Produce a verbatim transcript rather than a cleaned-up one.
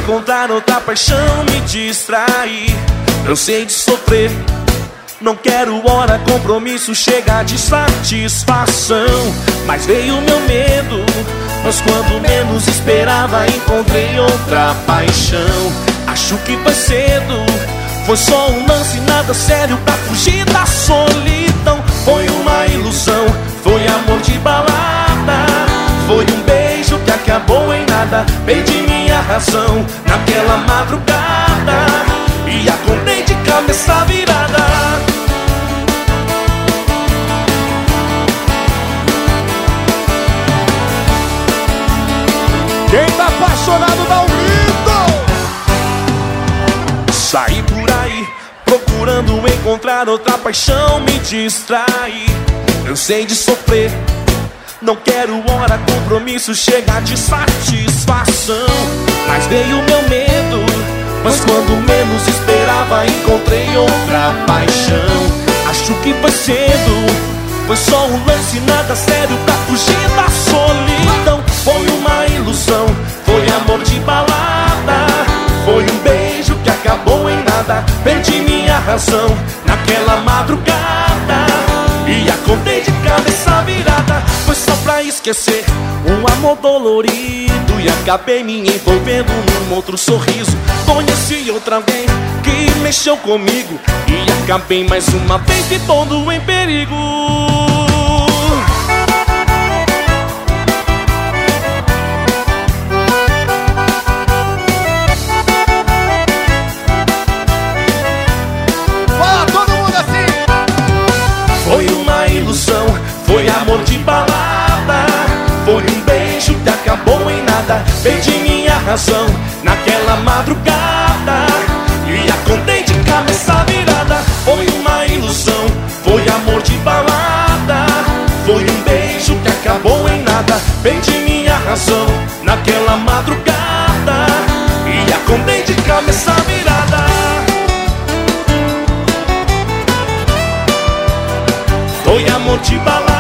encontrar outra paixão, me distrair. Cansei de sofrer, não quero hora, compromisso, chega de satisfação. Mas veio meu medo, mas quando menos esperava encontrei outra paixão. Acho que foi cedo, foi só um lance, nada sério pra fugir da solidão. Foi uma ilusão, foi amor de balada, foi um beijo que acabou em nada. Perdi minha razão naquela madrugada e acordei de cabeça virada. Quem tá apaixonado dá um grito. Saí por aí procurando encontrar outra paixão, me distrair. Cansei de sofrer, não quero hora, compromisso, chega de satisfação. Mas veio meu medo, mas quando menos esperava encontrei outra paixão. Acho que foi cedo, foi só um lance, nada sério pra fugir da solidão. Foi uma ilusão, foi amor de balada, foi um beijo que acabou em nada. Perdi minha razão naquela madrugada e acordei de cabeça virada. Foi só pra esquecer um amor dolorido e acabei me envolvendo num outro sorriso. Conheci outra alguém que mexeu comigo e acabei mais uma vez de todo em perigo. Foi uma ilusão, foi amor de balada, foi um beijo que acabou em nada. Perdi minha razão naquela madrugada e acordei de cabeça virada. Foi uma ilusão, foi amor de balada, foi um beijo que acabou em nada. Perdi minha razão naquela madrugada e acordei de cabeça virada. Foi amor de balada.